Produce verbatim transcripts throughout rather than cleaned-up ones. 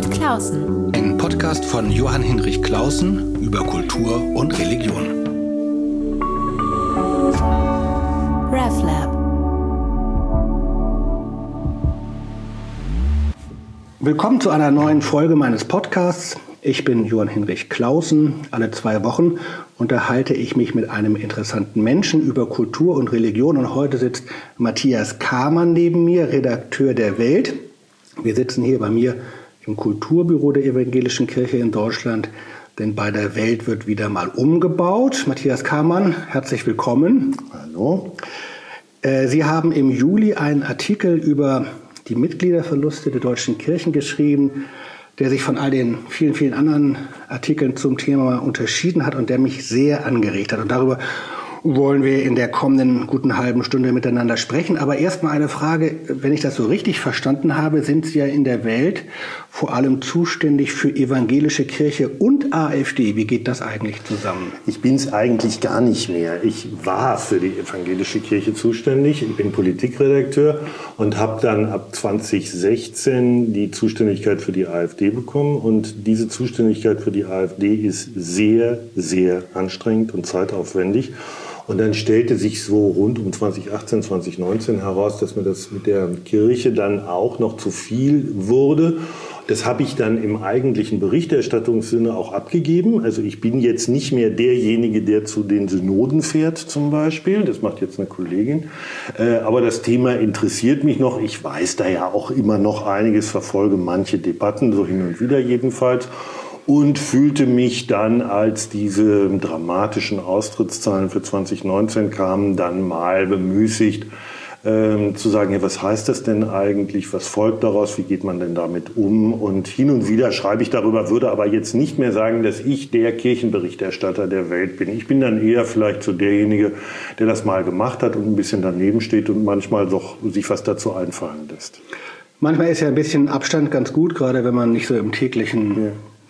mit Clausen. Ein Podcast von Johann Hinrich Clausen über Kultur und Religion. RefLab. Willkommen zu einer neuen Folge meines Podcasts. Ich bin Johann Hinrich Clausen. Alle zwei Wochen unterhalte ich mich mit einem interessanten Menschen über Kultur und Religion. Und heute sitzt Matthias Kamann neben mir, Redakteur der Welt. Wir sitzen hier bei mir im Kulturbüro der Evangelischen Kirche in Deutschland, denn bei der Welt wird wieder mal umgebaut. Matthias Kamann, herzlich willkommen. Hallo. Sie haben im Juli einen Artikel über die Mitgliederverluste der deutschen Kirchen geschrieben, der sich von all den vielen, vielen anderen Artikeln zum Thema unterschieden hat und der mich sehr angeregt hat. Und darüber wollen wir in der kommenden guten halben Stunde miteinander sprechen. Aber erst mal eine Frage, wenn ich das so richtig verstanden habe, sind Sie ja in der Welt vor allem zuständig für evangelische Kirche und AfD. Wie geht das eigentlich zusammen? Ich bin es eigentlich gar nicht mehr. Ich war für die evangelische Kirche zuständig. Ich bin Politikredakteur und habe dann ab zwanzig sechzehn die Zuständigkeit für die AfD bekommen. Und diese Zuständigkeit für die AfD ist sehr, sehr anstrengend und zeitaufwendig. Und dann stellte sich so rund um zwanzig achtzehn, zwanzig neunzehn heraus, dass mir das mit der Kirche dann auch noch zu viel wurde. Das habe ich dann im eigentlichen Berichterstattungssinne auch abgegeben. Also ich bin jetzt nicht mehr derjenige, der zu den Synoden fährt zum Beispiel. Das macht jetzt eine Kollegin. Aber das Thema interessiert mich noch. Ich weiß da ja auch immer noch einiges, verfolge manche Debatten, so hin und wieder jedenfalls. Und fühlte mich dann, als diese dramatischen Austrittszahlen für zwanzig neunzehn kamen, dann mal bemüßigt, ähm, zu sagen, ja, was heißt das denn eigentlich, was folgt daraus, wie geht man denn damit um? Und hin und wieder schreibe ich darüber, würde aber jetzt nicht mehr sagen, dass ich der Kirchenberichterstatter der Welt bin. Ich bin dann eher vielleicht so derjenige, der das mal gemacht hat und ein bisschen daneben steht und manchmal doch sich was dazu einfallen lässt. Manchmal ist ja ein bisschen Abstand ganz gut, gerade wenn man nicht so im täglichen... Ja.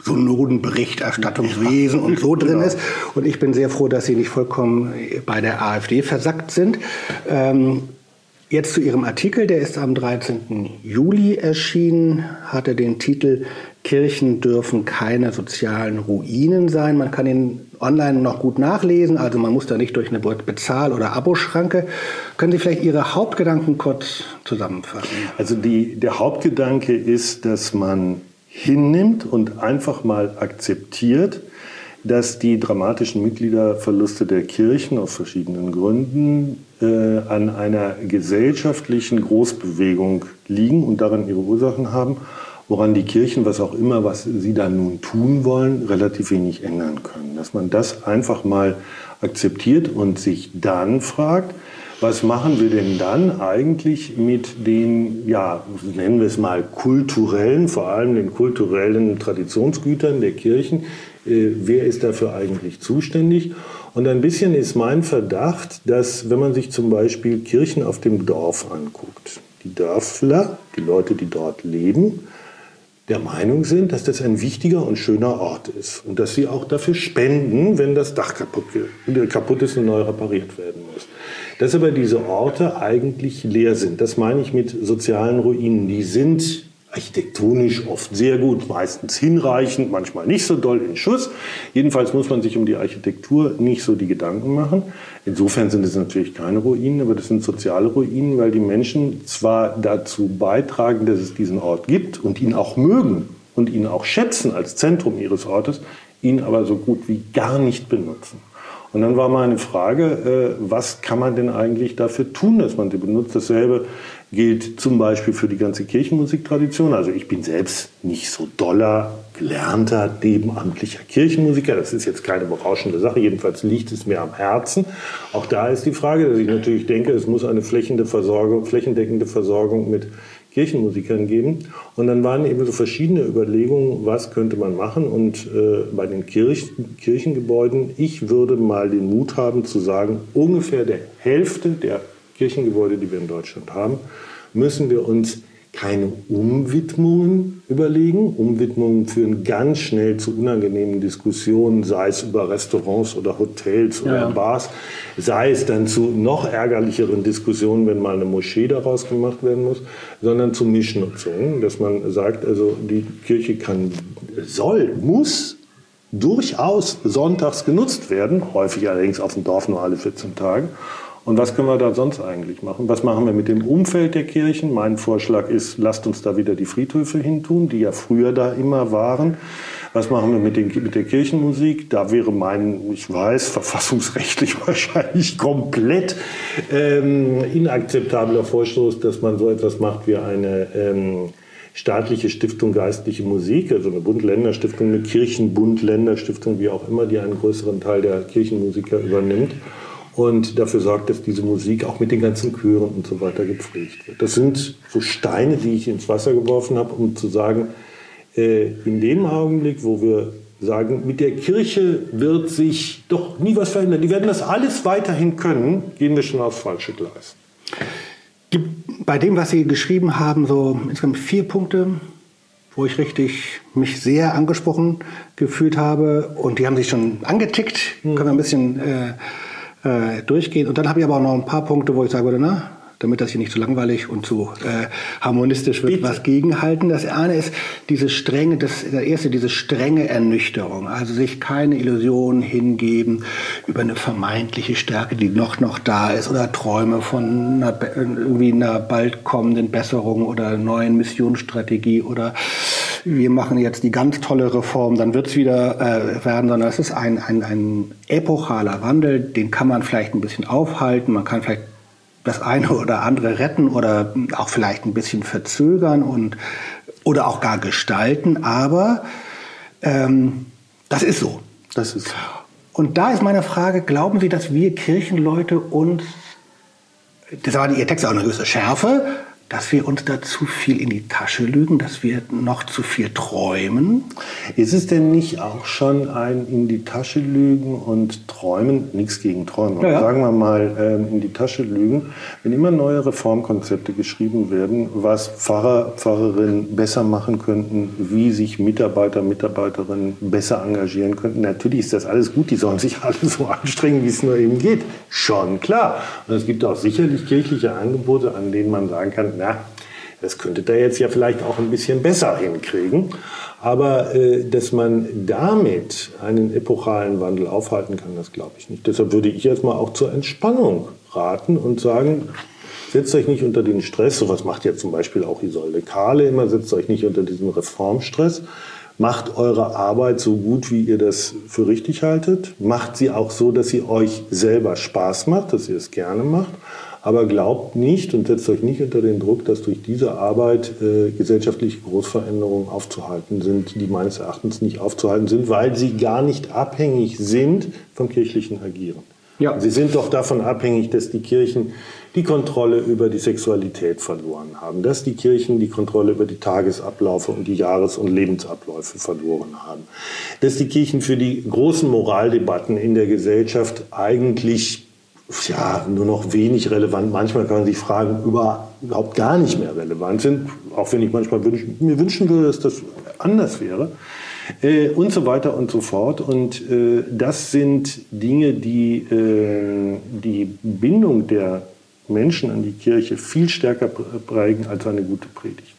Synodenberichterstattungswesen ja. und so drin genau. ist. Und ich bin sehr froh, dass Sie nicht vollkommen bei der AfD versackt sind. Ähm, jetzt zu Ihrem Artikel, der ist am dreizehnten Juli erschienen, hatte den Titel Kirchen dürfen keine sozialen Ruinen sein. Man kann ihn online noch gut nachlesen, also man muss da nicht durch eine Bezahl- oder Aboschranke. Können Sie vielleicht Ihre Hauptgedanken kurz zusammenfassen? Also die, der Hauptgedanke ist, dass man hinnimmt und einfach mal akzeptiert, dass die dramatischen Mitgliederverluste der Kirchen aus verschiedenen Gründen äh, an einer gesellschaftlichen Großbewegung liegen und daran ihre Ursachen haben, woran die Kirchen, was auch immer, was sie dann nun tun wollen, relativ wenig ändern können. Dass man das einfach mal akzeptiert und sich dann fragt, was machen wir denn dann eigentlich mit den, ja, nennen wir es mal kulturellen, vor allem den kulturellen Traditionsgütern der Kirchen? Äh, wer ist dafür eigentlich zuständig? Und ein bisschen ist mein Verdacht, dass, wenn man sich zum Beispiel Kirchen auf dem Dorf anguckt, die Dörfler, die Leute, die dort leben, der Meinung sind, dass das ein wichtiger und schöner Ort ist und dass sie auch dafür spenden, wenn das Dach kaputt, kaputt ist und neu repariert werden muss. Dass aber diese Orte eigentlich leer sind, das meine ich mit sozialen Ruinen. Die sind architektonisch oft sehr gut, meistens hinreichend, manchmal nicht so doll in Schuss. Jedenfalls muss man sich um die Architektur nicht so die Gedanken machen. Insofern sind es natürlich keine Ruinen, aber das sind soziale Ruinen, weil die Menschen zwar dazu beitragen, dass es diesen Ort gibt und ihn auch mögen und ihn auch schätzen als Zentrum ihres Ortes, ihn aber so gut wie gar nicht benutzen. Und dann war meine Frage, was kann man denn eigentlich dafür tun, dass man sie benutzt? Dasselbe gilt zum Beispiel für die ganze Kirchenmusiktradition. Also ich bin selbst nicht so doller, gelernter, nebenamtlicher Kirchenmusiker. Das ist jetzt keine berauschende Sache. Jedenfalls liegt es mir am Herzen. Auch da ist die Frage, dass ich natürlich denke, es muss eine flächendeckende Versorgung, flächendeckende Versorgung mit Kirchenmusikern geben. Und dann waren eben so verschiedene Überlegungen, was könnte man machen. Und äh, bei den Kirch Kirchengebäuden, ich würde mal den Mut haben zu sagen, ungefähr der Hälfte der Kirchengebäude, die wir in Deutschland haben, müssen wir uns keine Umwidmungen überlegen. Umwidmungen führen ganz schnell zu unangenehmen Diskussionen, sei es über Restaurants oder Hotels oder ja. Bars, sei es dann zu noch ärgerlicheren Diskussionen, wenn mal eine Moschee daraus gemacht werden muss, sondern zu Mischnutzungen, dass man sagt, also die Kirche kann, soll, muss durchaus sonntags genutzt werden, häufig allerdings auf dem Dorf nur alle vierzehn Tage. Und was können wir da sonst eigentlich machen? Was machen wir mit dem Umfeld der Kirchen? Mein Vorschlag ist, lasst uns da wieder die Friedhöfe hintun, die ja früher da immer waren. Was machen wir mit, den, mit der Kirchenmusik? Da wäre mein, ich weiß, verfassungsrechtlich wahrscheinlich komplett ähm, inakzeptabler Vorstoß, dass man so etwas macht wie eine ähm, staatliche Stiftung geistliche Musik, also eine Bund-Länder-Stiftung, eine Kirchen-Bund-Länder-Stiftung, wie auch immer, die einen größeren Teil der Kirchenmusiker übernimmt. Und dafür sorgt, dass diese Musik auch mit den ganzen Chören und so weiter gepflegt wird. Das sind so Steine, die ich ins Wasser geworfen habe, um zu sagen, äh, in dem Augenblick, wo wir sagen, mit der Kirche wird sich doch nie was verändern, die werden das alles weiterhin können, gehen wir schon aufs falsche Gleis. Gibt bei dem, was Sie geschrieben haben, so insgesamt vier Punkte, wo ich richtig mich sehr angesprochen gefühlt habe. Und die haben sich schon angetickt, hm. können wir ein bisschen... Äh, Äh, durchgehen. Und dann habe ich aber auch noch ein paar Punkte, wo ich sage, na, damit das hier nicht zu langweilig und zu äh, harmonistisch wird, Bitte. was gegenhalten. Das eine ist diese strenge, das, der erste, diese strenge Ernüchterung. Also sich keine Illusionen hingeben über eine vermeintliche Stärke, die noch, noch da ist, oder Träume von einer, irgendwie einer bald kommenden Besserung oder neuen Missionsstrategie oder wir machen jetzt die ganz tolle Reform, dann wird es wieder äh, werden, sondern es ist ein, ein, ein epochaler Wandel, den kann man vielleicht ein bisschen aufhalten, man kann vielleicht das eine oder andere retten oder auch vielleicht ein bisschen verzögern und oder auch gar gestalten, aber ähm, das ist so. Das ist so. Und da ist meine Frage, glauben Sie, dass wir Kirchenleute uns, das war Ihr Text auch eine gewisse Schärfe, dass wir uns da zu viel in die Tasche lügen, dass wir noch zu viel träumen? Ist es denn nicht auch schon ein in die Tasche lügen und träumen, nichts gegen Träumen, aber ja, ja. sagen wir mal ähm, in die Tasche lügen, wenn immer neue Reformkonzepte geschrieben werden, was Pfarrer, Pfarrerinnen besser machen könnten, wie sich Mitarbeiter, Mitarbeiterinnen besser engagieren könnten. Natürlich ist das alles gut, die sollen sich alle so anstrengen, wie es nur eben geht. Schon klar. Und es gibt auch sicherlich kirchliche Angebote, an denen man sagen kann, na, das könnte da jetzt ja vielleicht auch ein bisschen besser hinkriegen. Aber äh, dass man damit einen epochalen Wandel aufhalten kann, das glaube ich nicht. Deshalb würde ich erstmal auch zur Entspannung raten und sagen, setzt euch nicht unter den Stress. So was macht ja zum Beispiel auch Isolde Kahle immer, setzt euch nicht unter diesen Reformstress. Macht eure Arbeit so gut, wie ihr das für richtig haltet. Macht sie auch so, dass sie euch selber Spaß macht, dass ihr es gerne macht. Aber glaubt nicht und setzt euch nicht unter den Druck, dass durch diese Arbeit äh, gesellschaftliche Großveränderungen aufzuhalten sind, die meines Erachtens nicht aufzuhalten sind, weil sie gar nicht abhängig sind vom kirchlichen Agieren. Ja. Sie sind doch davon abhängig, dass die Kirchen die Kontrolle über die Sexualität verloren haben, dass die Kirchen die Kontrolle über die Tagesabläufe und die Jahres- und Lebensabläufe verloren haben, dass die Kirchen für die großen Moraldebatten in der Gesellschaft eigentlich ja, nur noch wenig relevant, manchmal kann man sich fragen, über, überhaupt gar nicht mehr relevant sind, auch wenn ich manchmal wünsch, mir wünschen würde, dass das anders wäre, äh, und so weiter und so fort. Und äh, das sind Dinge, die äh, die Bindung der Menschen an die Kirche viel stärker prägen als eine gute Predigt.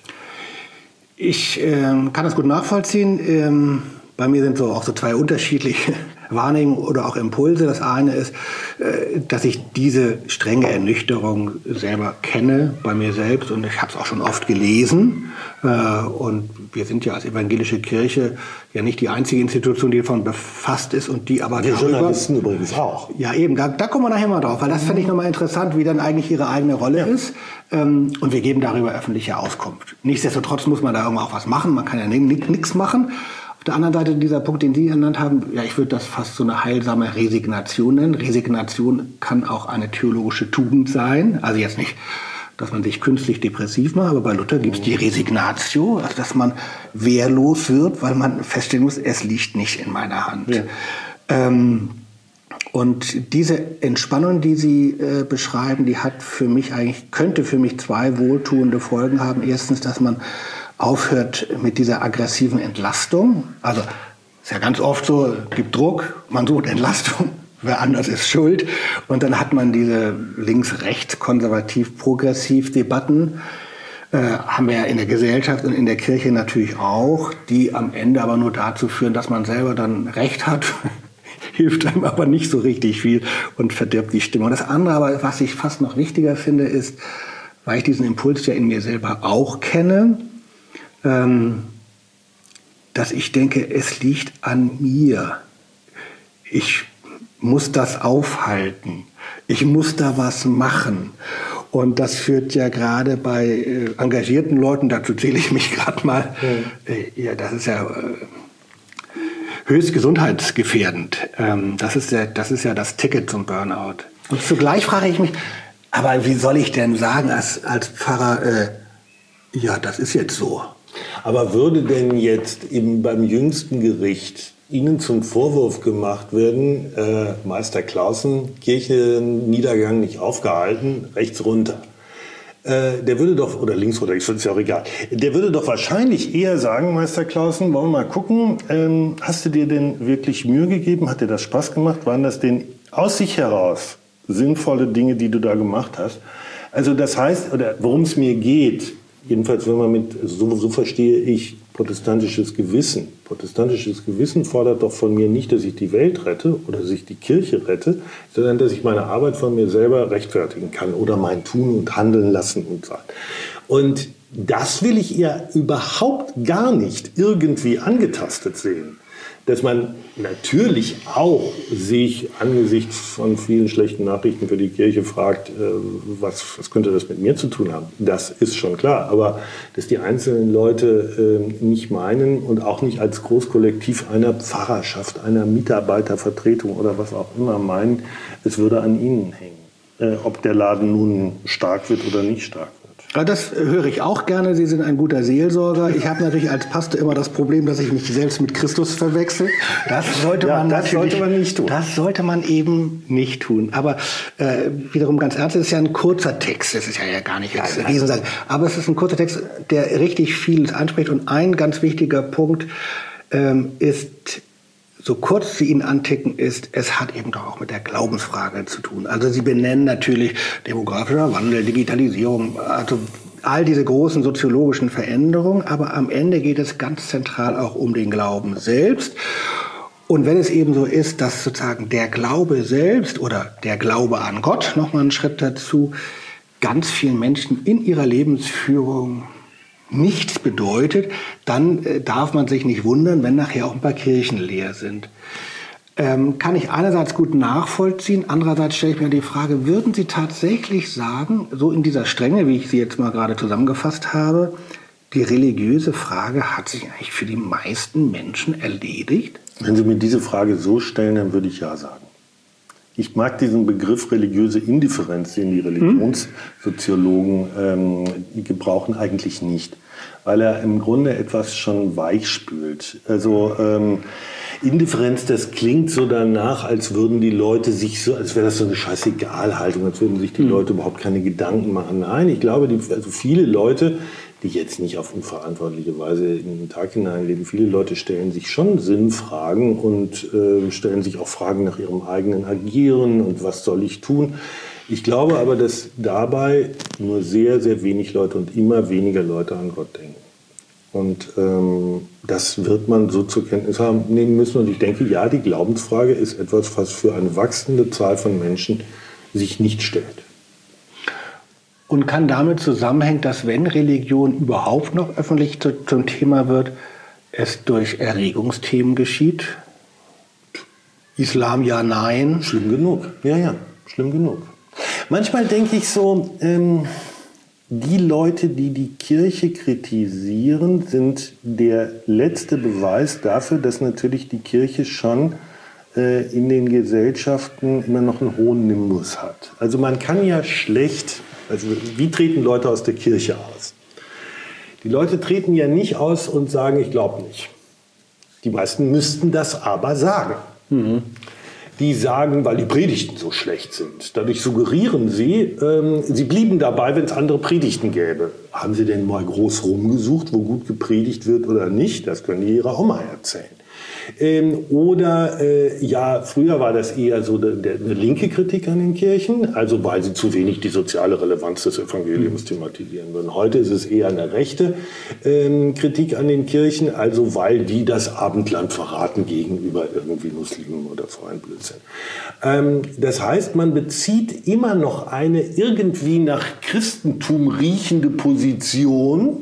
Ich äh, kann das gut nachvollziehen. Ähm, bei mir sind so auch so zwei unterschiedliche Wahrnehmungen oder auch Impulse. Das eine ist, äh, dass ich diese strenge Ernüchterung selber kenne bei mir selbst und ich habe es auch schon oft gelesen. Äh, und wir sind ja als evangelische Kirche ja nicht die einzige Institution, die davon befasst ist und die aber die darüber, Journalisten übrigens auch. Ja eben, da, da kommen wir nachher mal drauf, weil das fände ich nochmal interessant, wie dann eigentlich ihre eigene Rolle ja. ist. Ähm, und wir geben darüber öffentliche Auskunft. Nichtsdestotrotz muss man da irgendwann auch was machen. Man kann ja nichts machen. Auf der anderen Seite dieser Punkt, den Sie genannt haben, ja, ich würde das fast so eine heilsame Resignation nennen. Resignation kann auch eine theologische Tugend sein. Also jetzt nicht, dass man sich künstlich depressiv macht, aber bei Luther gibt es die Resignatio, also dass man wehrlos wird, weil man feststellen muss, es liegt nicht in meiner Hand. Ja. Ähm, Und diese Entspannung, die Sie äh, beschreiben, die hat für mich eigentlich, könnte für mich zwei wohltuende Folgen haben. Erstens, dass man aufhört mit dieser aggressiven Entlastung. Also ist ja ganz oft so, gibt Druck, man sucht Entlastung, wer anders ist schuld. Und dann hat man diese links-rechts, konservativ-progressiv Debatten. Äh, haben wir ja in der Gesellschaft und in der Kirche natürlich auch, die am Ende aber nur dazu führen, dass man selber dann Recht hat. Hilft einem aber nicht so richtig viel und verdirbt die Stimmung. Das andere aber, was ich fast noch wichtiger finde, ist, weil ich diesen Impuls ja in mir selber auch kenne, ähm, dass ich denke, es liegt an mir. Ich muss das aufhalten. Ich muss da was machen. Und das führt ja gerade bei äh, engagierten Leuten, dazu zähle ich mich gerade mal, äh, ja, das ist ja... Äh, höchst gesundheitsgefährdend. Ähm, das ist ja, das ist ja das Ticket zum Burnout. Und zugleich frage ich mich, aber wie soll ich denn sagen als, als Pfarrer, äh, ja, das ist jetzt so. Aber würde denn jetzt eben beim jüngsten Gericht Ihnen zum Vorwurf gemacht werden, äh, Meister Clausen, Kirchenniedergang nicht aufgehalten, rechts runter? Der würde doch, oder links oder ich finde es ja auch egal, der würde doch wahrscheinlich eher sagen, Meister Clausen, wollen wir mal gucken, ähm, hast du dir denn wirklich Mühe gegeben? Hat dir das Spaß gemacht? Waren das denn aus sich heraus sinnvolle Dinge, die du da gemacht hast? Also das heißt, oder worum es mir geht, jedenfalls wenn man mit, so, so verstehe ich protestantisches Gewissen. Protestantisches Gewissen fordert doch von mir nicht, dass ich die Welt rette oder dass ich die Kirche rette, sondern dass ich meine Arbeit von mir selber rechtfertigen kann oder mein Tun und Handeln lassen und so. Und das will ich ja überhaupt gar nicht irgendwie angetastet sehen. Dass man natürlich auch sich angesichts von vielen schlechten Nachrichten für die Kirche fragt, äh, was, was könnte das mit mir zu tun haben? Das ist schon klar. Aber dass die einzelnen Leute äh, nicht meinen und auch nicht als Großkollektiv einer Pfarrerschaft, einer Mitarbeitervertretung oder was auch immer meinen, es würde an ihnen hängen, äh, ob der Laden nun stark wird oder nicht stark wird. Das höre ich auch gerne. Sie sind ein guter Seelsorger. Ich habe natürlich als Pastor immer das Problem, dass ich mich selbst mit Christus verwechsel. Das sollte ja, man das sollte man nicht tun. Das sollte man eben nicht tun. Aber äh, wiederum ganz ernst, es ist ja ein kurzer Text. Das ist ja, ja gar nicht jetzt eine Riesensache. Aber es ist ein kurzer Text, der richtig vieles anspricht. Und ein ganz wichtiger Punkt ähm, ist, so kurz Sie ihn anticken, ist, es hat eben doch auch mit der Glaubensfrage zu tun. Also Sie benennen natürlich demografischer Wandel, Digitalisierung, also all diese großen soziologischen Veränderungen, aber am Ende geht es ganz zentral auch um den Glauben selbst. Und wenn es eben so ist, dass sozusagen der Glaube selbst oder der Glaube an Gott, nochmal einen Schritt dazu, ganz vielen Menschen in ihrer Lebensführung nichts bedeutet, dann äh, darf man sich nicht wundern, wenn nachher auch ein paar Kirchen leer sind. Ähm, kann ich einerseits gut nachvollziehen, andererseits stelle ich mir die Frage, würden Sie tatsächlich sagen, so in dieser Strenge, wie ich sie jetzt mal gerade zusammengefasst habe, die religiöse Frage hat sich eigentlich für die meisten Menschen erledigt? Wenn Sie mir diese Frage so stellen, dann würde ich ja sagen. Ich mag diesen Begriff religiöse Indifferenz, den die Religionssoziologen ähm, gebrauchen, eigentlich nicht, weil er im Grunde etwas schon weichspült. Also ähm, Indifferenz, das klingt so danach, als würden die Leute sich so, als wäre das so eine Scheißegal-Haltung, als würden sich die Leute überhaupt keine Gedanken machen. Nein, ich glaube, die, also viele Leute, die jetzt nicht auf unverantwortliche Weise in den Tag hineinleben. Viele Leute stellen sich schon Sinnfragen und äh, stellen sich auch Fragen nach ihrem eigenen Agieren und was soll ich tun. Ich glaube aber, dass dabei nur sehr, sehr wenig Leute und immer weniger Leute an Gott denken. Und ähm, das wird man so zur Kenntnis haben, nehmen müssen. Und ich denke, ja, die Glaubensfrage ist etwas, was für eine wachsende Zahl von Menschen sich nicht stellt. Und kann damit zusammenhängen, dass wenn Religion überhaupt noch öffentlich zu, zum Thema wird, es durch Erregungsthemen geschieht? Islam ja, nein. Schlimm genug. Ja, ja, schlimm genug. Manchmal denke ich so, ähm, die Leute, die die Kirche kritisieren, sind der letzte Beweis dafür, dass natürlich die Kirche schon äh, in den Gesellschaften immer noch einen hohen Nimbus hat. Also man kann ja schlecht... Also wie treten Leute aus der Kirche aus? Die Leute treten ja nicht aus und sagen, ich glaube nicht. Die meisten müssten das aber sagen. Mhm. die sagen, weil die Predigten so schlecht sind. Dadurch suggerieren sie, ähm, sie blieben dabei, wenn es andere Predigten gäbe. Haben Sie denn mal groß rumgesucht, wo gut gepredigt wird oder nicht? Das können die Ihrer Oma erzählen. Ähm, oder, äh, ja, früher war das eher so de, de, eine linke Kritik an den Kirchen, also weil sie zu wenig die soziale Relevanz des Evangeliums thematisieren würden. Heute ist es eher eine rechte ähm, Kritik an den Kirchen, also weil die das Abendland verraten gegenüber irgendwie Muslimen oder so ein Blödsinn. Ähm, das heißt, man bezieht immer noch eine irgendwie nach Christentum riechende Position,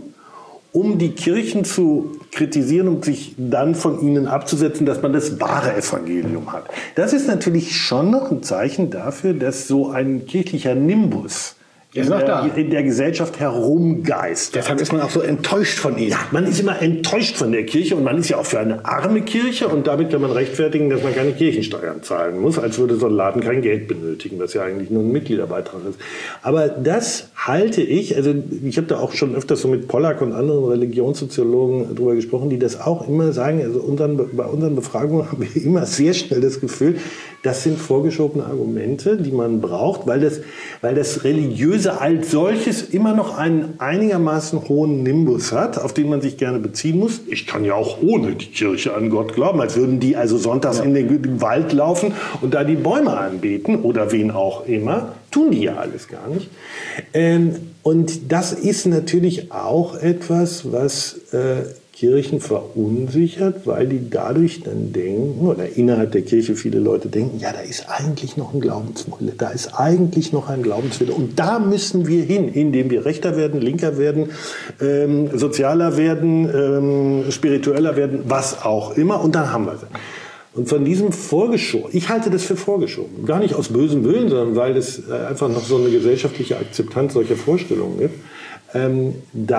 um die Kirchen zu kritisieren und sich dann von ihnen abzusetzen, dass man das wahre Evangelium hat. Das ist natürlich schon noch ein Zeichen dafür, dass so ein kirchlicher Nimbus in der, in der Gesellschaft herumgeistert. Deshalb ist man auch so enttäuscht von ihnen. Ja, man ist immer enttäuscht von der Kirche und man ist ja auch für eine arme Kirche und damit kann man rechtfertigen, dass man keine Kirchensteuern zahlen muss, als würde so ein Laden kein Geld benötigen, was ja eigentlich nur ein Mitgliederbeitrag ist. Aber das halte ich, also ich habe da auch schon öfters so mit Pollack und anderen Religionssoziologen drüber gesprochen, die das auch immer sagen, also unseren, bei unseren Befragungen haben wir immer sehr schnell das Gefühl, das sind vorgeschobene Argumente, die man braucht, weil das, weil das Religiöse als solches immer noch einen einigermaßen hohen Nimbus hat, auf den man sich gerne beziehen muss. Ich kann ja auch ohne die Kirche an Gott glauben, als würden die also sonntags ja. in den Wald laufen und da die Bäume anbeten oder wen auch immer. Tun die ja alles gar nicht. Ähm, und das ist natürlich auch etwas, was äh, Kirchen verunsichert, weil die dadurch dann denken, oder innerhalb der Kirche viele Leute denken, ja, da ist eigentlich noch ein Glaubenswille, da ist eigentlich noch ein Glaubenswille. Und da müssen wir hin, indem wir rechter werden, linker werden, ähm, sozialer werden, ähm, spiritueller werden, was auch immer. Und dann haben wir sie. Und von diesem vorgeschoben, ich halte das für vorgeschoben, gar nicht aus bösem Willen, sondern weil es einfach noch so eine gesellschaftliche Akzeptanz solcher Vorstellungen gibt. Ähm,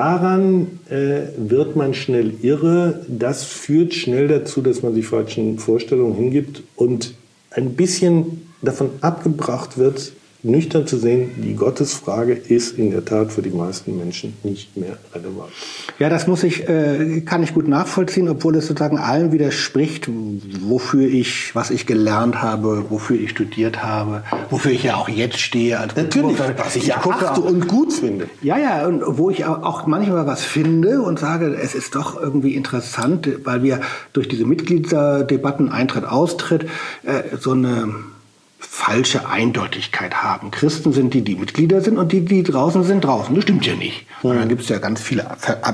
daran äh, wird man schnell irre. Das führt schnell dazu, dass man sich falschen Vorstellungen hingibt und ein bisschen davon abgebracht wird, nüchtern zu sehen, die Gottesfrage ist in der Tat für die meisten Menschen nicht mehr relevant. Ja, das muss ich, äh, kann ich gut nachvollziehen, obwohl es sozusagen allem widerspricht, wofür ich, was ich gelernt habe, wofür ich studiert habe, wofür ich ja auch jetzt stehe. Also natürlich, was ich, ich achte und gut finde. Ja, ja, und wo ich auch manchmal was finde und sage, es ist doch irgendwie interessant, weil wir durch diese Mitgliederdebatten, Eintritt, Austritt, äh, so eine falsche Eindeutigkeit haben. Christen sind die, die Mitglieder sind und die, die draußen sind, draußen. Das stimmt ja nicht. Mhm. Und dann gibt es ja ganz viele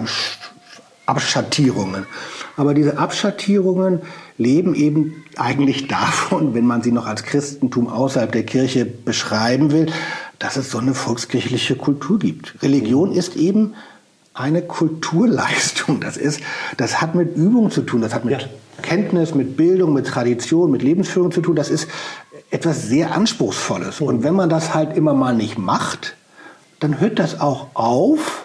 Abschattierungen. Aber diese Abschattierungen leben eben eigentlich davon, wenn man sie noch als Christentum außerhalb der Kirche beschreiben will, dass es so eine volkskirchliche Kultur gibt. Religion ist eben eine Kulturleistung. Das ist, das hat mit Übung zu tun. Das hat mit ja. Kenntnis, mit Bildung, mit Tradition, mit Lebensführung zu tun. Das ist etwas sehr Anspruchsvolles. Und wenn man das halt immer mal nicht macht, dann hört das auch auf.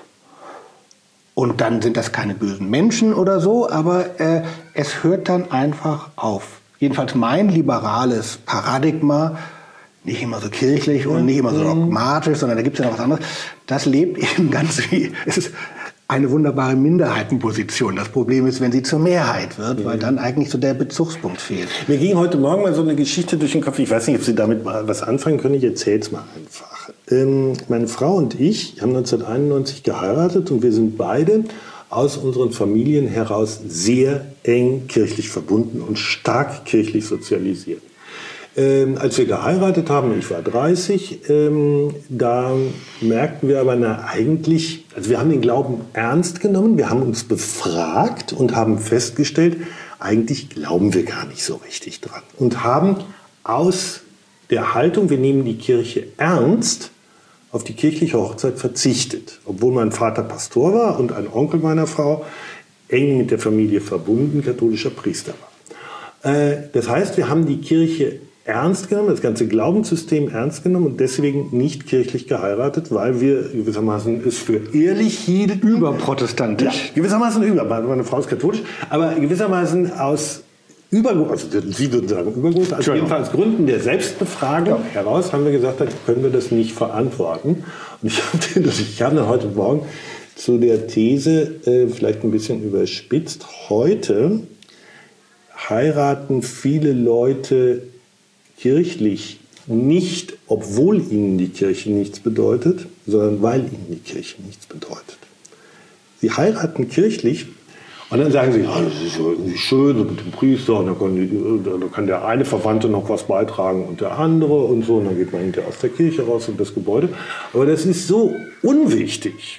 Und dann sind das keine bösen Menschen oder so, aber äh, es hört dann einfach auf. Jedenfalls mein liberales Paradigma, nicht immer so kirchlich und nicht immer so dogmatisch, sondern da gibt es ja noch was anderes, das lebt eben ganz wie, es ist eine wunderbare Minderheitenposition. Das Problem ist, wenn sie zur Mehrheit wird, mhm. weil dann eigentlich so der Bezugspunkt fehlt. Mir ging heute Morgen mal so eine Geschichte durch den Kopf. Ich weiß nicht, ob Sie damit mal was anfangen können. Ich erzähle es mal einfach. Ähm, meine Frau und ich haben neunzehnhunderteinundneunzig geheiratet und wir sind beide aus unseren Familien heraus sehr eng kirchlich verbunden und stark kirchlich sozialisiert. Ähm, als wir geheiratet haben, ich war dreißig, ähm, da merkten wir aber, na, eigentlich, also wir haben den Glauben ernst genommen, wir haben uns befragt und haben festgestellt, eigentlich glauben wir gar nicht so richtig dran. Und haben aus der Haltung, wir nehmen die Kirche ernst, auf die kirchliche Hochzeit verzichtet. Obwohl mein Vater Pastor war und ein Onkel meiner Frau eng mit der Familie verbunden, katholischer Priester war. Äh, das heißt, wir haben die Kirche ernst genommen, das ganze Glaubenssystem ernst genommen und deswegen nicht kirchlich geheiratet, weil wir gewissermaßen es für ehrlich hielten. Überprotestantisch. Ja, gewissermaßen über. Meine Frau ist katholisch, aber gewissermaßen aus Übergrund, also Sie würden sagen Übergrund, also jedenfalls Gründen der Selbstbefragung ja. heraus haben wir gesagt, da können wir das nicht verantworten. Und ich habe ich hab dann heute Morgen zu der These, äh, vielleicht ein bisschen überspitzt, heute heiraten viele Leute kirchlich nicht, obwohl ihnen die Kirche nichts bedeutet, sondern weil ihnen die Kirche nichts bedeutet. Sie heiraten kirchlich und dann sagen sie, ja, das ist ja irgendwie schön so mit dem Priester und dann kann, die, dann kann der eine Verwandte noch was beitragen und der andere und so und dann geht man hinterher aus der Kirche raus und das Gebäude. Aber das ist so unwichtig,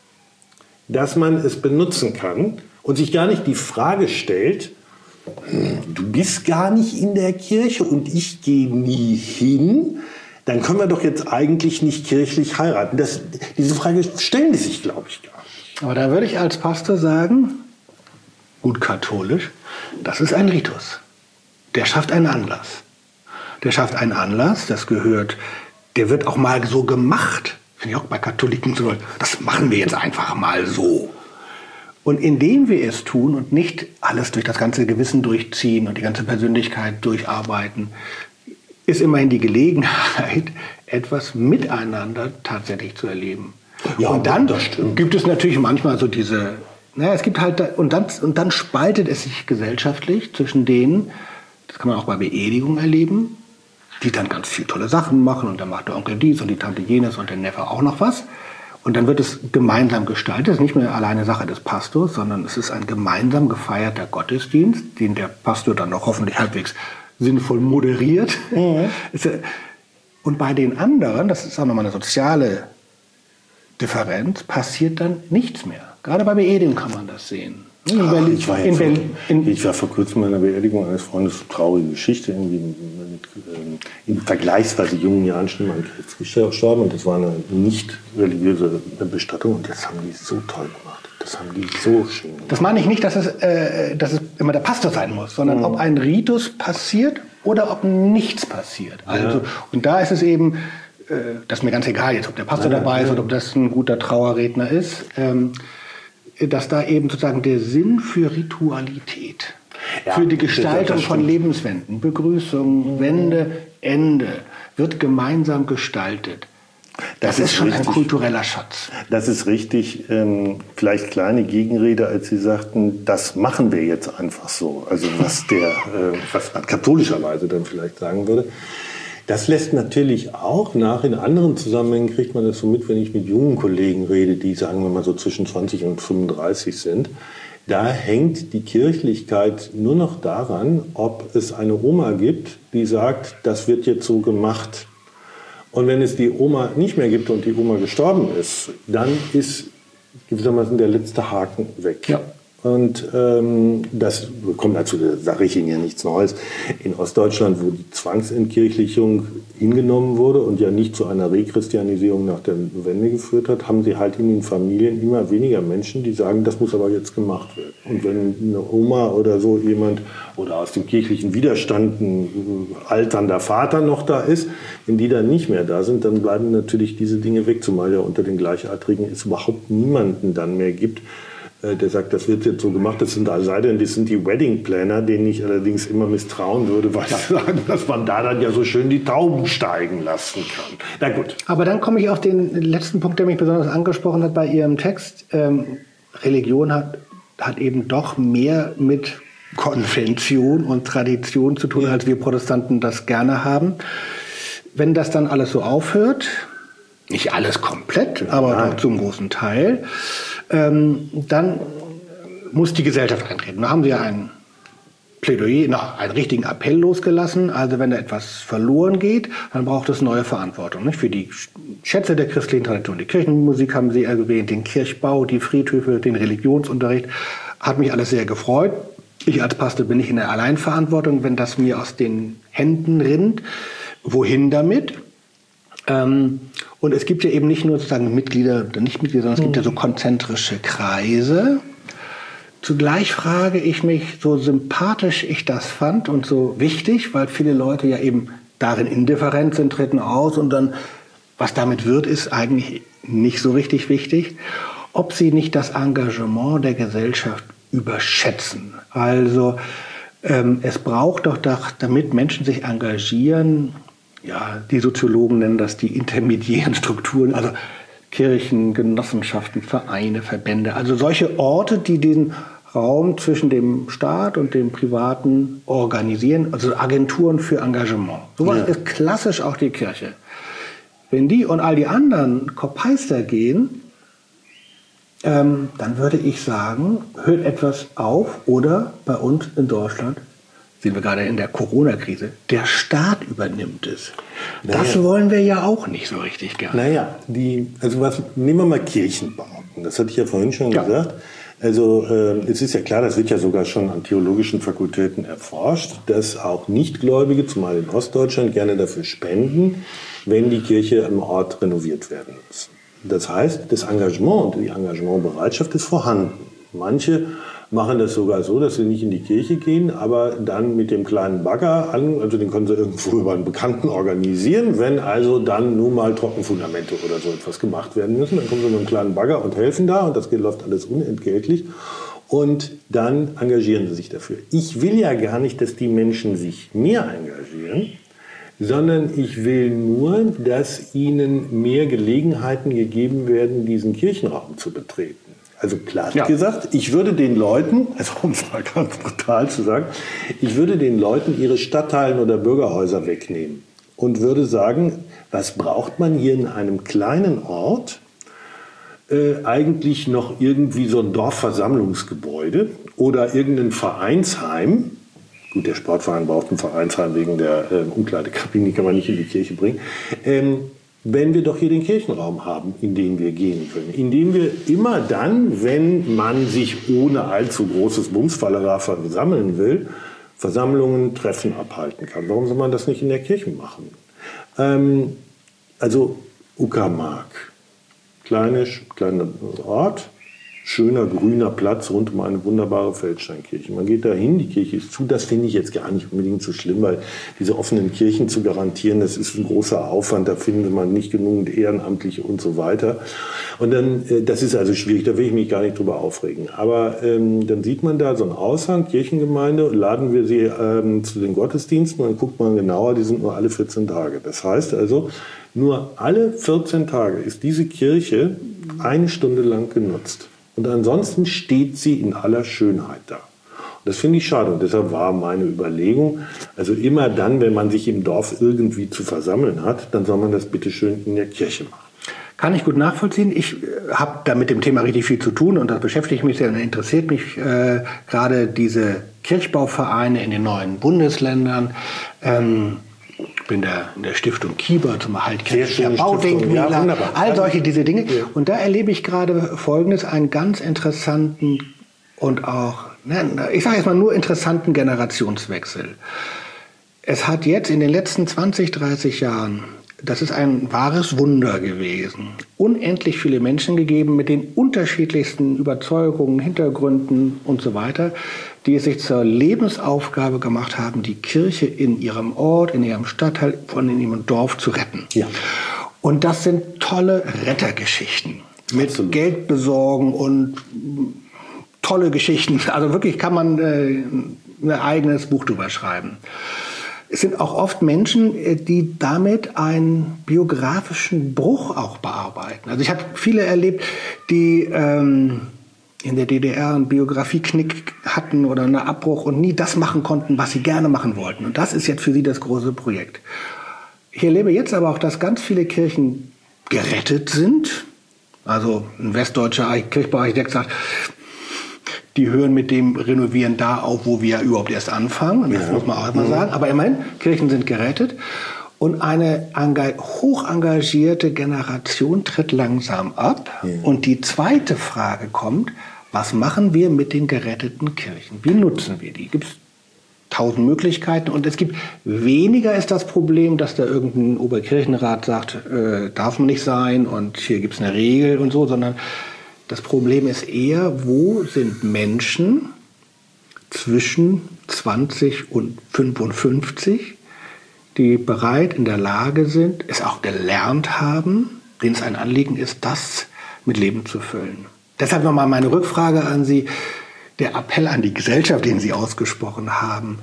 dass man es benutzen kann und sich gar nicht die Frage stellt, du bist gar nicht in der Kirche und ich gehe nie hin, dann können wir doch jetzt eigentlich nicht kirchlich heiraten. Das, diese Frage stellen die sich, glaube ich, gar nicht. Aber da würde ich als Pastor sagen, gut katholisch, das ist ein Ritus. Der schafft einen Anlass. Der schafft einen Anlass, das gehört, der wird auch mal so gemacht. Finde ich auch bei Katholiken so, das machen wir jetzt einfach mal so. Und indem wir es tun und nicht alles durch das ganze Gewissen durchziehen und die ganze Persönlichkeit durcharbeiten, ist immerhin die Gelegenheit, etwas miteinander tatsächlich zu erleben. Ja, und dann das stimmt. gibt es natürlich manchmal so diese, naja, es gibt halt, und dann, und dann spaltet es sich gesellschaftlich zwischen denen, das kann man auch bei Beerdigungen erleben, die dann ganz viele tolle Sachen machen und dann macht der Onkel dies und die Tante jenes und der Neffe auch noch was. Und dann wird es gemeinsam gestaltet. Es ist nicht mehr alleine Sache des Pastors, sondern es ist ein gemeinsam gefeierter Gottesdienst, den der Pastor dann noch hoffentlich halbwegs sinnvoll moderiert. Mhm. Und bei den anderen, das ist auch nochmal eine soziale Differenz, passiert dann nichts mehr. Gerade bei Beerdigungen kann man das sehen. In Ach, Berlin, ich, war in vor, Berlin, in ich war vor kurzem bei einer Beerdigung eines Freundes, traurige Geschichte, irgendwie mit, ähm, in vergleichsweise jungen Jahren schon mal an Krebs gestorben und das war eine nicht religiöse Bestattung und das haben die so toll gemacht. Das haben die so schön gemacht. Das meine ich nicht, dass es, äh, dass es immer der Pastor sein muss, sondern mhm. ob ein Ritus passiert oder ob nichts passiert. Also, ja. Und da ist es eben, äh, das ist mir ganz egal jetzt, ob der Pastor ja, dabei ja. ist oder ob das ein guter Trauerredner ist, ähm, dass da eben sozusagen der Sinn für Ritualität, ja, für die Gestaltung von Lebenswenden, Begrüßung, Wende, Ende, wird gemeinsam gestaltet. Das, das ist, ist schon richtig, ein kultureller Schatz. Das ist richtig. Ähm, vielleicht kleine Gegenrede, als Sie sagten, das machen wir jetzt einfach so. Also was der, äh, was man katholischerweise dann vielleicht sagen würde. Das lässt natürlich auch nach, in anderen Zusammenhängen kriegt man das so mit, wenn ich mit jungen Kollegen rede, die sagen wir mal so zwischen zwanzig und fünfunddreißig sind. Da hängt die Kirchlichkeit nur noch daran, ob es eine Oma gibt, die sagt, das wird jetzt so gemacht. Und wenn es die Oma nicht mehr gibt und die Oma gestorben ist, dann ist gewissermaßen der letzte Haken weg. Ja. Und ähm, das kommt dazu, da sage ich Ihnen ja nichts Neues. In Ostdeutschland, wo die Zwangsentkirchlichung hingenommen wurde und ja nicht zu einer Rechristianisierung nach der Wende geführt hat, haben sie halt in den Familien immer weniger Menschen, die sagen, das muss aber jetzt gemacht werden. Und wenn eine Oma oder so jemand oder aus dem kirchlichen Widerstand ein alternder Vater noch da ist, wenn die dann nicht mehr da sind, dann bleiben natürlich diese Dinge weg, zumal ja unter den Gleichaltrigen es überhaupt niemanden dann mehr gibt, der sagt, das wird jetzt so gemacht, das sind sei denn, das sind die Wedding Planner, denen ich allerdings immer misstrauen würde, weil sie sagen, dass man da dann ja so schön die Tauben steigen lassen kann. Na gut. Aber dann komme ich auf den letzten Punkt, der mich besonders angesprochen hat bei Ihrem Text. Ähm, Religion hat, hat eben doch mehr mit Konvention und Tradition zu tun, als wir Protestanten das gerne haben. Wenn das dann alles so aufhört, nicht alles komplett, aber Nein. doch zum großen Teil, ähm, dann muss die Gesellschaft eintreten. Da haben Sie ja ein Plädoyer, na, einen richtigen Appell losgelassen. Also wenn da etwas verloren geht, dann braucht es neue Verantwortung. Nicht? Für die Schätze der christlichen Tradition. Die Kirchenmusik haben Sie erwähnt, den Kirchbau, die Friedhöfe, den Religionsunterricht. Hat mich alles sehr gefreut. Ich als Pastor bin nicht in der Alleinverantwortung, wenn das mir aus den Händen rinnt. Wohin damit? Ähm, und es gibt ja eben nicht nur sozusagen Mitglieder oder Nichtmitglieder, sondern es gibt ja so konzentrische Kreise. Zugleich frage ich mich, so sympathisch ich das fand und so wichtig, weil viele Leute ja eben darin indifferent sind, treten aus und dann, was damit wird, ist eigentlich nicht so richtig wichtig, ob sie nicht das Engagement der Gesellschaft überschätzen. Also ähm, es braucht doch, damit Menschen sich engagieren, ja, die Soziologen nennen das die intermediären Strukturen, also Kirchen, Genossenschaften, Vereine, Verbände, also solche Orte, die den Raum zwischen dem Staat und dem Privaten organisieren, also Agenturen für Engagement. Sowas ja. ist klassisch auch die Kirche. Wenn die und all die anderen Kopeister gehen, ähm, dann würde ich sagen, hört etwas auf oder bei uns in Deutschland, sehen wir gerade in der Corona-Krise, der Staat übernimmt es. Naja. Das wollen wir ja auch nicht so richtig gerne. Naja, die, also was, nehmen wir mal Kirchenbauten. Das hatte ich ja vorhin schon ja. gesagt. Also äh, es ist ja klar, das wird ja sogar schon an theologischen Fakultäten erforscht, dass auch Nichtgläubige, zumal in Ostdeutschland, gerne dafür spenden, wenn die Kirche am Ort renoviert werden muss. Das heißt, das Engagement und die Engagementbereitschaft ist vorhanden. Manche machen das sogar so, dass sie nicht in die Kirche gehen, aber dann mit dem kleinen Bagger an, also den können sie irgendwo über einen Bekannten organisieren, wenn also dann nun mal Trockenfundamente oder so etwas gemacht werden müssen, dann kommen sie mit einem kleinen Bagger und helfen da und das läuft alles unentgeltlich und dann engagieren sie sich dafür. Ich will ja gar nicht, dass die Menschen sich mehr engagieren, sondern ich will nur, dass ihnen mehr Gelegenheiten gegeben werden, diesen Kirchenraum zu betreten. Also platt ja. gesagt, ich würde den Leuten, also um es mal ganz brutal zu sagen, ich würde den Leuten ihre Stadtteilen oder Bürgerhäuser wegnehmen und würde sagen, was braucht man hier in einem kleinen Ort? Äh, eigentlich noch irgendwie so ein Dorfversammlungsgebäude oder irgendein Vereinsheim. Gut, der Sportverein braucht ein Vereinsheim wegen der äh, Umkleidekabine, die kann man nicht in die Kirche bringen. Ähm, wenn wir doch hier den Kirchenraum haben, in den wir gehen können. In dem wir immer dann, wenn man sich ohne allzu großes Bumsfallera versammeln will, Versammlungen, Treffen abhalten kann. Warum soll man das nicht in der Kirche machen? Ähm, also Uckermark, kleiner kleiner Ort, schöner grüner Platz rund um eine wunderbare Feldsteinkirche. Man geht da hin, die Kirche ist zu. Das finde ich jetzt gar nicht unbedingt so schlimm, weil diese offenen Kirchen zu garantieren, das ist ein großer Aufwand. Da findet man nicht genügend Ehrenamtliche und so weiter. Und dann, das ist also schwierig, da will ich mich gar nicht drüber aufregen. Aber ähm, dann sieht man da so einen Aushang, Kirchengemeinde, laden wir sie ähm, zu den Gottesdiensten und dann guckt man genauer, die sind nur alle vierzehn Tage. Das heißt also, nur alle vierzehn Tage ist diese Kirche eine Stunde lang genutzt. Und ansonsten steht sie in aller Schönheit da. Und das finde ich schade. Und deshalb war meine Überlegung, also immer dann, wenn man sich im Dorf irgendwie zu versammeln hat, dann soll man das bitte schön in der Kirche machen. Kann ich gut nachvollziehen. Ich habe da mit dem Thema richtig viel zu tun und das beschäftigt mich sehr und interessiert mich äh, gerade diese Kirchbauvereine in den neuen Bundesländern. Ähm, Ich bin der, in der Stiftung Kieber zum Erhalt kirchlicher Baudenkmäler, ja, all solche diese Dinge. Ja. Und da erlebe ich gerade Folgendes, einen ganz interessanten und auch, ich sage jetzt mal nur interessanten Generationswechsel. Es hat jetzt in den letzten zwanzig, dreißig Jahren, das ist ein wahres Wunder gewesen, unendlich viele Menschen gegeben mit den unterschiedlichsten Überzeugungen, Hintergründen und so weiter, die es sich zur Lebensaufgabe gemacht haben, die Kirche in ihrem Ort, in ihrem Stadtteil, von in ihrem Dorf zu retten. Ja. Und das sind tolle Rettergeschichten mit Absolut. Geld besorgen und tolle Geschichten. Also wirklich kann man äh, ein eigenes Buch drüber schreiben. Es sind auch oft Menschen, die damit einen biografischen Bruch auch bearbeiten. Also ich habe viele erlebt, die ähm, in der D D R einen Biografieknick hatten oder einen Abbruch und nie das machen konnten, was sie gerne machen wollten. Und das ist jetzt für sie das große Projekt. Ich erlebe jetzt aber auch, dass ganz viele Kirchen gerettet sind. Also ein westdeutscher Kirchbauarchitekt sagt, die hören mit dem Renovieren da auf, wo wir überhaupt erst anfangen. Und das ja. muss man auch mal sagen. Aber immerhin, Kirchen sind gerettet. Und eine hoch engagierte Generation tritt langsam ab. Ja. Und die zweite Frage kommt, was machen wir mit den geretteten Kirchen? Wie nutzen wir die? Gibt es tausend Möglichkeiten. Und es gibt weniger ist das Problem, dass da irgendein Oberkirchenrat sagt, äh, darf man nicht sein und hier gibt es eine Regel und so, sondern das Problem ist eher, wo sind Menschen zwischen zwanzig und fünfundfünfzig, die bereit, in der Lage sind, es auch gelernt haben, denen es ein Anliegen ist, das mit Leben zu füllen. Deshalb nochmal meine Rückfrage an Sie, der Appell an die Gesellschaft, den Sie ausgesprochen haben,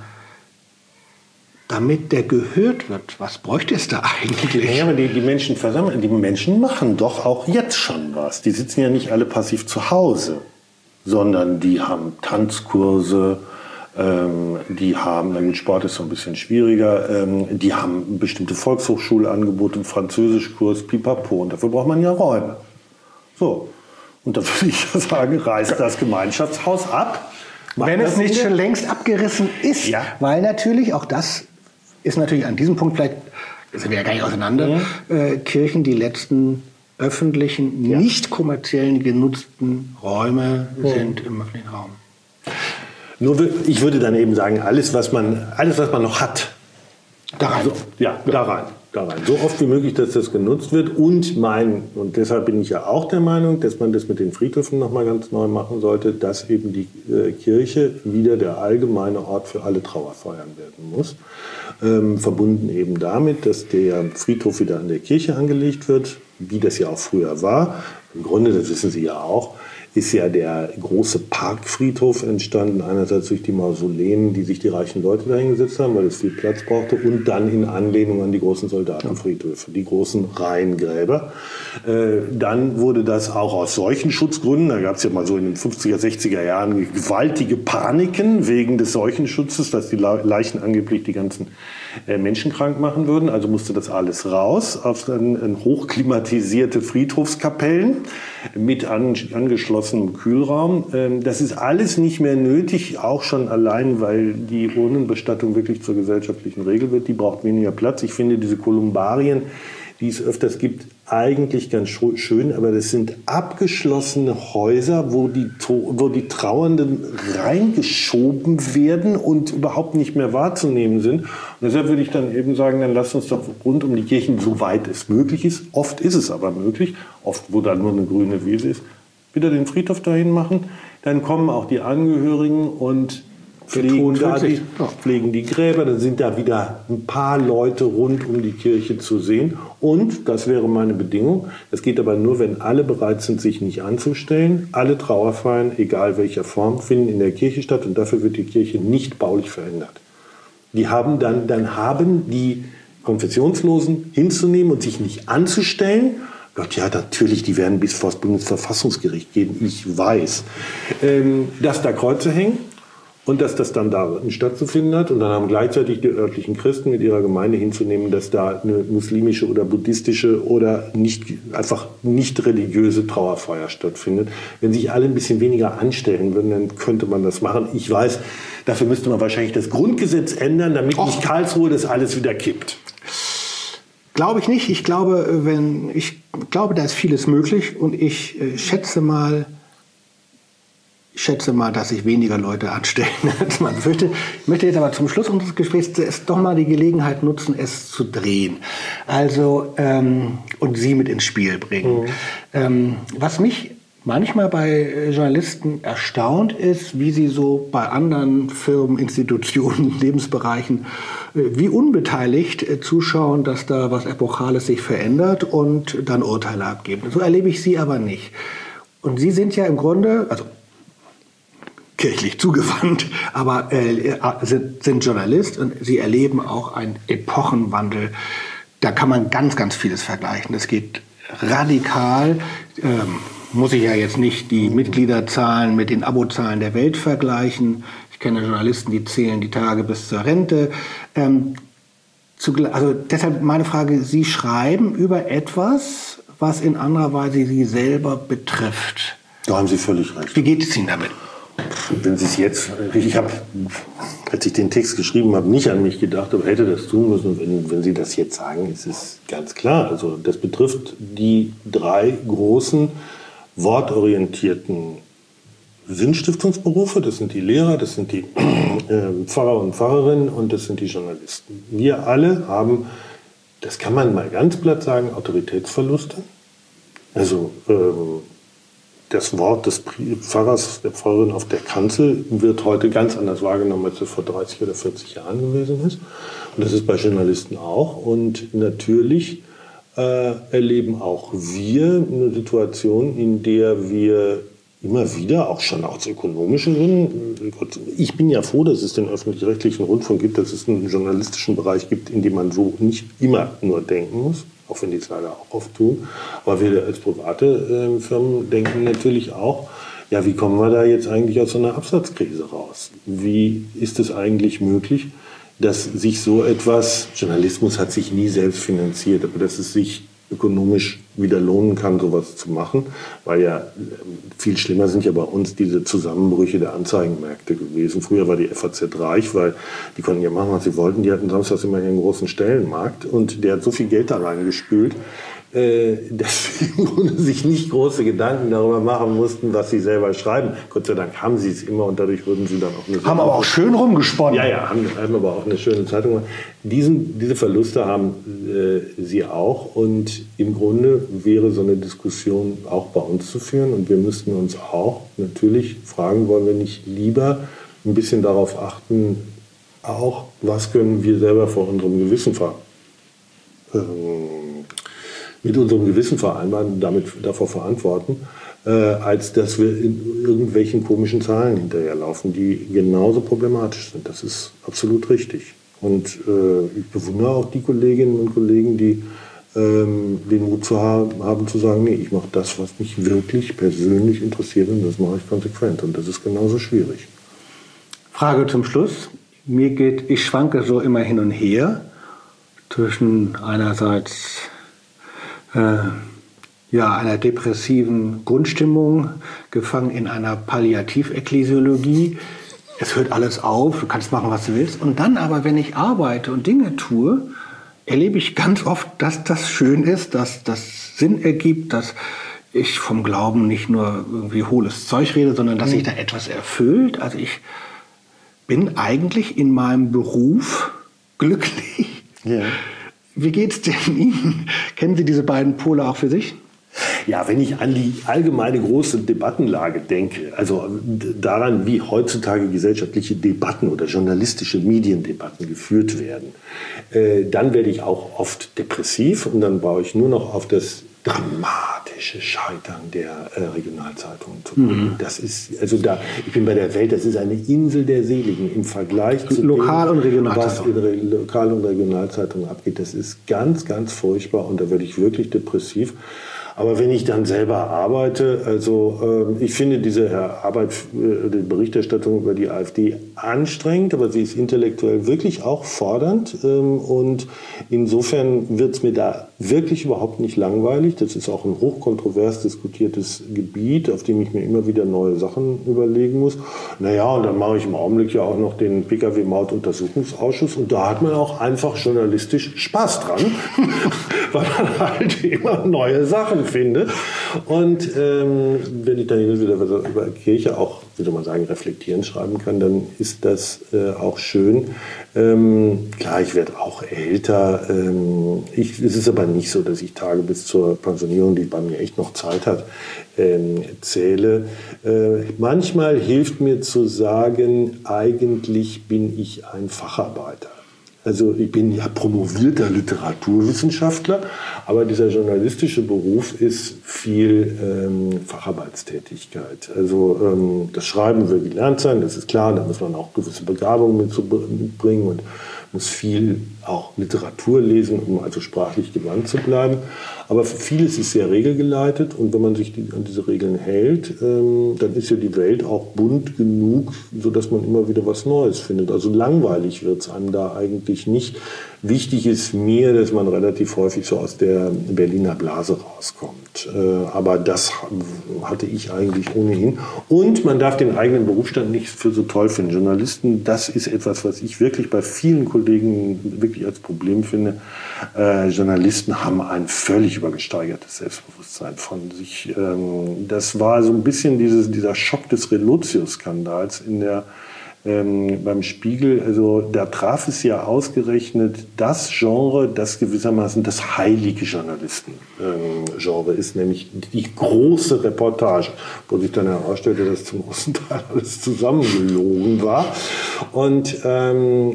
damit der gehört wird, was bräuchte es da eigentlich? Ja, aber die, die Menschen versammeln, die Menschen machen doch auch jetzt schon was. Die sitzen ja nicht alle passiv zu Hause. sondern die haben Tanzkurse, ähm, die haben, na gut, Sport ist so ein bisschen schwieriger, ähm, die haben bestimmte Volkshochschulangebote, Französischkurs, Pipapo, und dafür braucht man ja Räume. So, und da würde ich sagen, reißt das Gemeinschaftshaus ab. Wenn es nicht schon längst abgerissen ist, ja. Weil natürlich, auch das ist natürlich an diesem Punkt vielleicht, das sind wir ja gar nicht auseinander, mhm. äh, Kirchen die letzten öffentlichen, ja. nicht kommerziellen genutzten Räume mhm. sind im öffentlichen Raum. Nur, ich würde dann eben sagen, alles, was man, alles, was man noch hat, da rein. Also, ja, da rein. Da rein. So oft wie möglich, dass das genutzt wird. Und mein, und deshalb bin ich ja auch der Meinung, dass man das mit den Friedhöfen nochmal ganz neu machen sollte, dass eben die äh, Kirche wieder der allgemeine Ort für alle Trauerfeiern werden muss. Ähm, verbunden eben damit, dass der Friedhof wieder an der Kirche angelegt wird, wie das ja auch früher war. Im Grunde, das wissen Sie ja auch, ist ja der große Parkfriedhof entstanden, einerseits durch die Mausoleen, die sich die reichen Leute dahingesetzt haben, weil es viel Platz brauchte, und dann in Anlehnung an die großen Soldatenfriedhöfe, die großen Reihengräber. Äh, dann wurde das auch aus Seuchenschutzgründen, da gab es ja mal so in den fünfziger, sechziger Jahren gewaltige Paniken wegen des Seuchenschutzes, dass die Leichen angeblich die ganzen äh, Menschen krank machen würden, also musste das alles raus auf dann, dann hochklimatisierte Friedhofskapellen mit an, angeschlossenem Kühlraum. Das ist alles nicht mehr nötig, auch schon allein, weil die Urnenbestattung wirklich zur gesellschaftlichen Regel wird. Die braucht weniger Platz. Ich finde diese Kolumbarien, die es öfters gibt, eigentlich ganz schön, aber das sind abgeschlossene Häuser, wo die, wo die Trauernden reingeschoben werden und überhaupt nicht mehr wahrzunehmen sind. Und deshalb würde ich dann eben sagen, dann lasst uns doch rund um die Kirchen, soweit es möglich ist, oft ist es aber möglich, oft wo dann nur eine grüne Wiese ist, wieder den Friedhof dahin machen. Dann kommen auch die Angehörigen und pflegen, da die, pflegen die Gräber, dann sind da wieder ein paar Leute rund um die Kirche zu sehen. Und, das wäre meine Bedingung, das geht aber nur, wenn alle bereit sind, sich nicht anzustellen. Alle Trauerfeiern, egal welcher Form, finden in der Kirche statt, und dafür wird die Kirche nicht baulich verändert. Die haben dann, dann haben die Konfessionslosen hinzunehmen und sich nicht anzustellen. Gott, ja, natürlich, die werden bis vor das Bundesverfassungsgericht gehen, ich weiß. Ähm, dass da Kreuze hängen. Und dass das dann da stattzufinden hat. Und dann haben gleichzeitig die örtlichen Christen mit ihrer Gemeinde hinzunehmen, dass da eine muslimische oder buddhistische oder nicht, einfach nicht religiöse Trauerfeier stattfindet. Wenn sich alle ein bisschen weniger anstellen würden, dann könnte man das machen. Ich weiß, dafür müsste man wahrscheinlich das Grundgesetz ändern, damit Och. nicht Karlsruhe das alles wieder kippt. Glaube ich nicht. Ich glaube, wenn, ich glaube, da ist vieles möglich. Und ich äh, schätze mal, Ich schätze mal, dass sich weniger Leute anstellen, als man fürchte. Ich möchte jetzt aber zum Schluss unseres Gesprächs doch mal die Gelegenheit nutzen, es zu drehen. Also, ähm, und Sie mit ins Spiel bringen. Mhm. Ähm, was mich manchmal bei Journalisten erstaunt ist, wie sie so bei anderen Firmen, Institutionen, Lebensbereichen, wie unbeteiligt zuschauen, dass da was Epochales sich verändert und dann Urteile abgeben. So erlebe ich Sie aber nicht. Und Sie sind ja im Grunde, also kirchlich zugewandt, aber äh, sind, sind Journalist, und Sie erleben auch einen Epochenwandel. Da kann man ganz, ganz vieles vergleichen. Das geht radikal. Ähm, muss ich ja jetzt nicht die Mitgliederzahlen mit den Abozahlen der Welt vergleichen. Ich kenne Journalisten, die zählen die Tage bis zur Rente. Ähm, zu, also deshalb meine Frage, Sie schreiben über etwas, was in anderer Weise Sie selber betrifft. Da haben Sie völlig recht. Wie geht es Ihnen damit? Wenn Sie es jetzt, ich habe, als ich den Text geschrieben habe, nicht an mich gedacht, aber hätte das tun müssen. Wenn, wenn Sie das jetzt sagen, ist es ganz klar. Also das betrifft die drei großen wortorientierten Sinnstiftungsberufe. Das sind die Lehrer, das sind die äh, Pfarrer und Pfarrerinnen und das sind die Journalisten. Wir alle haben, das kann man mal ganz platt sagen, Autoritätsverluste. Also ähm, das Wort des Pfarrers, der Pfarrerin auf der Kanzel wird heute ganz anders wahrgenommen, als es vor dreißig oder vierzig Jahren gewesen ist. Und das ist bei Journalisten auch. Und natürlich äh, erleben auch wir eine Situation, in der wir immer wieder, auch schon aus ökonomischen Gründen, ich bin ja froh, dass es den öffentlich-rechtlichen Rundfunk gibt, dass es einen journalistischen Bereich gibt, in dem man so nicht immer nur denken muss, auch wenn die es leider auch oft tun. Aber wir als private äh, Firmen denken natürlich auch, ja, wie kommen wir da jetzt eigentlich aus so einer Absatzkrise raus? Wie ist es eigentlich möglich, dass sich so etwas, Journalismus hat sich nie selbst finanziert, aber dass es sich ökonomisch wieder lohnen kann, sowas zu machen, weil ja viel schlimmer sind ja bei uns diese Zusammenbrüche der Anzeigenmärkte gewesen. Früher war die F A Z reich, weil die konnten ja machen, was sie wollten. Die hatten samstags immer ihren großen Stellenmarkt und der hat so viel Geld da reingespült, äh, dass sie im Grunde sich nicht große Gedanken darüber machen mussten, was sie selber schreiben. Gott sei Dank haben sie es immer und dadurch wurden sie dann auch eine Haben aber auch schön rumgesponnen. Ja, ja, haben, haben aber auch eine schöne Zeitung gemacht. Diesen, diese Verluste haben äh, sie auch und im Grunde wäre so eine Diskussion auch bei uns zu führen und wir müssten uns auch natürlich fragen, wollen wir nicht lieber ein bisschen darauf achten, auch was können wir selber vor unserem Gewissen ver ähm, mit unserem Gewissen vereinbaren, damit davor verantworten, äh, als dass wir in irgendwelchen komischen Zahlen hinterherlaufen, die genauso problematisch sind. Das ist absolut richtig. Und äh, ich bewundere auch die Kolleginnen und Kollegen, die ähm, den Mut zu haben, haben zu sagen, nee, ich mache das, was mich wirklich persönlich interessiert und das mache ich konsequent. Und das ist genauso schwierig. Frage zum Schluss. Mir geht, ich schwanke so immer hin und her zwischen einerseits äh, ja, einer depressiven Grundstimmung, gefangen in einer Palliativ-Ekklesiologie. Es hört alles auf, du kannst machen, was du willst. Und dann aber, wenn ich arbeite und Dinge tue, erlebe ich ganz oft, dass das schön ist, dass das Sinn ergibt, dass ich vom Glauben nicht nur irgendwie hohles Zeug rede, sondern dass sich da etwas erfüllt. Also ich bin eigentlich in meinem Beruf glücklich. Ja. Wie geht's denn Ihnen? Kennen Sie diese beiden Pole auch für sich? Ja, wenn ich an die allgemeine große Debattenlage denke, also daran, wie heutzutage gesellschaftliche Debatten oder journalistische Mediendebatten geführt werden, äh, dann werde ich auch oft depressiv und dann baue ich nur noch auf das dramatische Scheitern der äh, Regionalzeitungen zu bringen. Mhm. Das ist, also da, ich bin bei der Welt, das ist eine Insel der Seligen im Vergleich zu Lokal- dem, und Regionalzeitungen. was in Lokal- und Regionalzeitungen abgeht. Das ist ganz, ganz furchtbar und da werde ich wirklich depressiv. Aber wenn ich dann selber arbeite, also äh, ich finde diese Arbeit, äh, die Berichterstattung über die AfD anstrengend, aber sie ist intellektuell wirklich auch fordernd. Ähm, und insofern wird es mir da wirklich überhaupt nicht langweilig. Das ist auch ein hochkontrovers diskutiertes Gebiet, auf dem ich mir immer wieder neue Sachen überlegen muss. Naja, und dann mache ich im Augenblick ja auch noch den P K W-Maut-Untersuchungsausschuss und da hat man auch einfach journalistisch Spaß dran, weil man halt immer neue Sachen findet. Und ähm, wenn ich dann wieder über Kirche auch, wie soll man sagen, reflektieren schreiben kann, dann ist das äh, auch schön. Ähm, klar, ich werde auch älter. Ähm, ich, es ist aber nicht so, dass ich Tage bis zur Pensionierung, die bei mir echt noch Zeit hat, ähm, zähle. Äh, manchmal hilft mir zu sagen, eigentlich bin ich ein Facharbeiter. Also ich bin ja promovierter Literaturwissenschaftler, aber dieser journalistische Beruf ist viel ähm, Facharbeitstätigkeit. Also ähm, das Schreiben will gelernt sein, das ist klar, da muss man auch gewisse Begabungen mitbringen und muss viel auch Literatur lesen, um also sprachlich gewandt zu bleiben. Aber vieles ist sehr regelgeleitet und wenn man sich die, an diese Regeln hält, ähm, dann ist ja die Welt auch bunt genug, sodass man immer wieder was Neues findet. Also langweilig wird es einem da eigentlich nicht. Wichtig ist mir, dass man relativ häufig so aus der Berliner Blase rauskommt. Äh, aber das hatte ich eigentlich ohnehin. Und man darf den eigenen Berufsstand nicht für so toll finden. Journalisten, das ist etwas, was ich wirklich bei vielen Kollegen wirklich als Problem finde. Äh, Journalisten haben ein völlig übergesteigertes Selbstbewusstsein von sich. Ähm, das war so ein bisschen dieses, dieser Schock des Relotius-Skandals in der Ähm, beim Spiegel, also da traf es ja ausgerechnet das Genre, das gewissermaßen das heilige Journalisten-Genre ähm, ist, nämlich die große Reportage, wo sich dann herausstellte, dass zum großen Teil alles zusammengelogen war. Und ähm,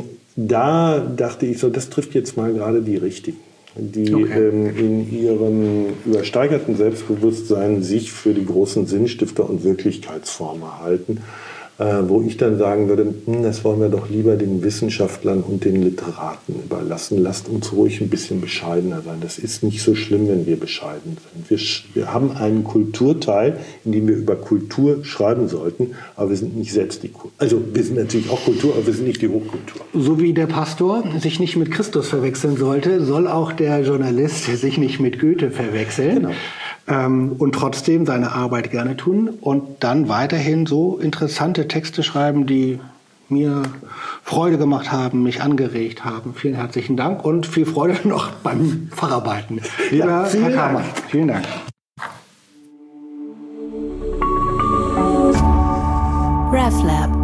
da dachte ich so, das trifft jetzt mal gerade die Richtigen, die okay. ähm, in ihrem übersteigerten Selbstbewusstsein sich für die großen Sinnstifter und Wirklichkeitsformer halten. äh, wo ich dann sagen würde, hm, das wollen wir doch lieber den Wissenschaftlern und den Literaten überlassen. Lasst uns ruhig ein bisschen bescheidener sein. Das ist nicht so schlimm, wenn wir bescheiden sind. Wir, wir haben einen Kulturteil, in dem wir über Kultur schreiben sollten, aber wir sind nicht selbst die Kultur. Also wir sind natürlich auch Kultur, aber wir sind nicht die Hochkultur. So wie der Pastor sich nicht mit Christus verwechseln sollte, soll auch der Journalist sich nicht mit Goethe verwechseln. Genau. Ähm, und trotzdem seine Arbeit gerne tun und dann weiterhin so interessante Texte schreiben, die mir Freude gemacht haben, mich angeregt haben. Vielen herzlichen Dank und viel Freude noch beim Facharbeiten. Lieber ja, Herr Kamann, vielen Dank. RefLab